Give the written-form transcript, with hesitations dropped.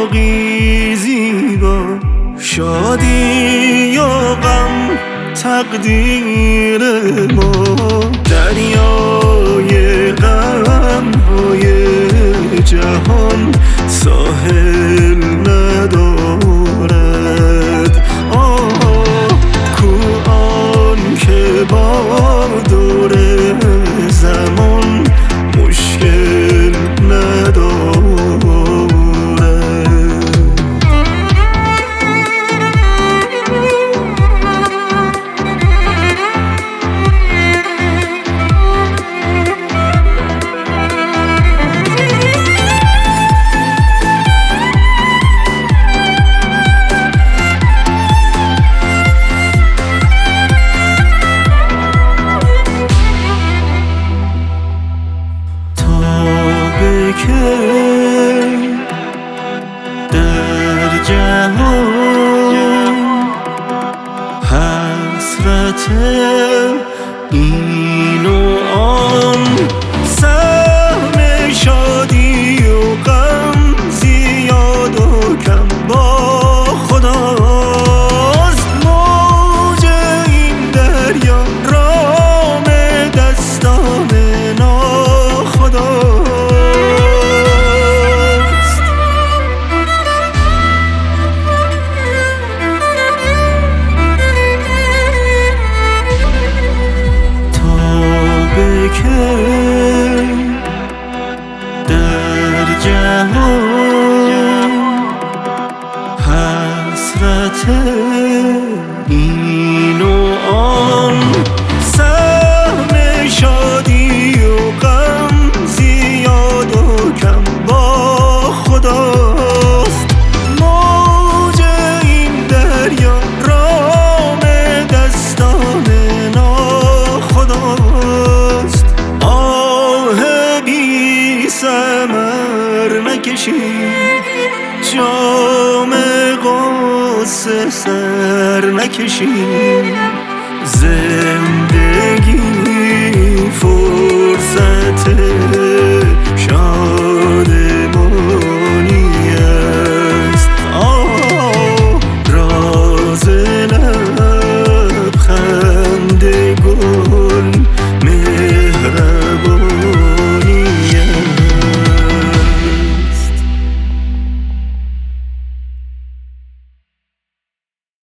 باقی زیبا، شادی و غم تقدیر ما. دریای غم‌های جهان ساحل ندارد. کو آن که با دور زمان مشکل ندارد. که در جهان حسرت این و آن، سهم شادی و غم زیاد و کم با خداست. موج این دریا رام دستان ناخدا. که در جهان حسرت این و آن، سهم شادی و غم زیاد و کم با خداست. موج این دریا رام دستان ناخداست. ثمر نکشید، جام غصه سر نکشید.